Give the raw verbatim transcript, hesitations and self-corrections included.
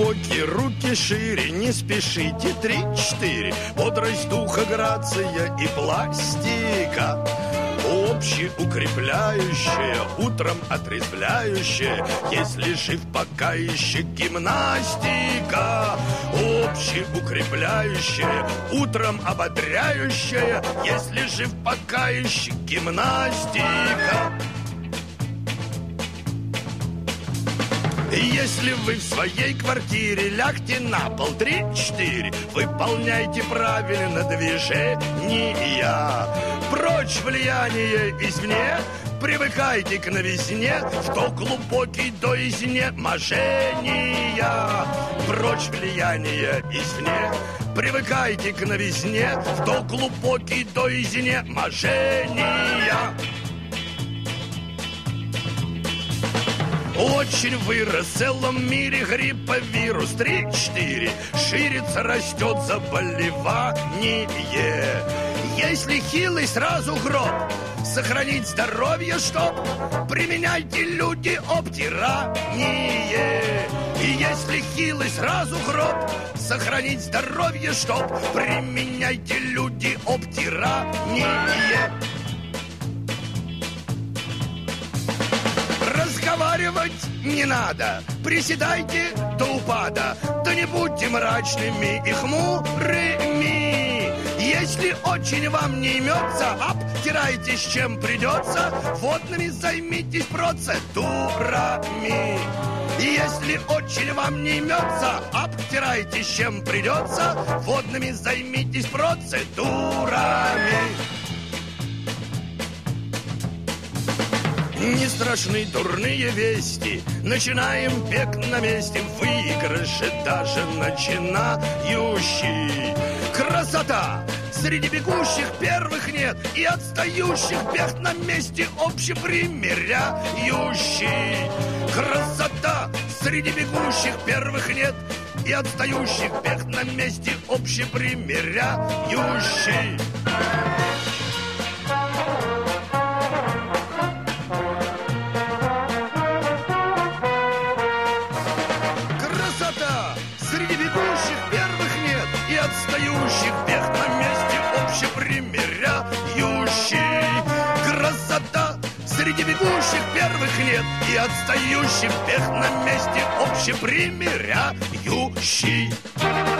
глубокие, руки шире, не спешите. Три-четыре. Бодрость духа, грация и пластика. Общеукрепляющая, утром отрезвляющая, если жив пока еще гимнастика. Общеукрепляющая, утром ободряющая, если жив пока еще гимнастика. Если вы в своей квартире, лягте на пол. Три-четыре. Выполняйте правильно движения. Прочь влияние извне, привыкайте к новизне, в то глубокий до изнеможения. Прочь влияние извне, привыкайте к новизне, в то глубокий до изнеможения. Очень вырос в целом мире грипповирус. Три-четыре. Ширится, растет заболевание. Если хилый, сразу гроб. Сохранить здоровье, чтоб применяйте, люди, обтирание. И если хилый, сразу гроб. Сохранить здоровье, чтоб применяйте, люди, обтирание. Разговаривать не надо, приседайте до упада, да не будьте мрачными и хмурыми. Если очень вам не имется, обтирайтесь чем придется, водными займитесь процедурами. Если очень вам не имется, обтирайтесь чем придется, водными займитесь процедурами. Не страшны дурные вести, начинаем бег на месте, выигрыши даже начинающий. Красота! Среди бегущих первых нет, и отстающих бег на месте общепримиряющий. Красота! Среди бегущих первых нет, и отстающих бег на месте общепримиряющий. Среди бегущих первых нет, и отстающих бег на месте общепримиряющий. Красота! Среди бегущих первых нет, и отстающих бег на месте общепримиряющий.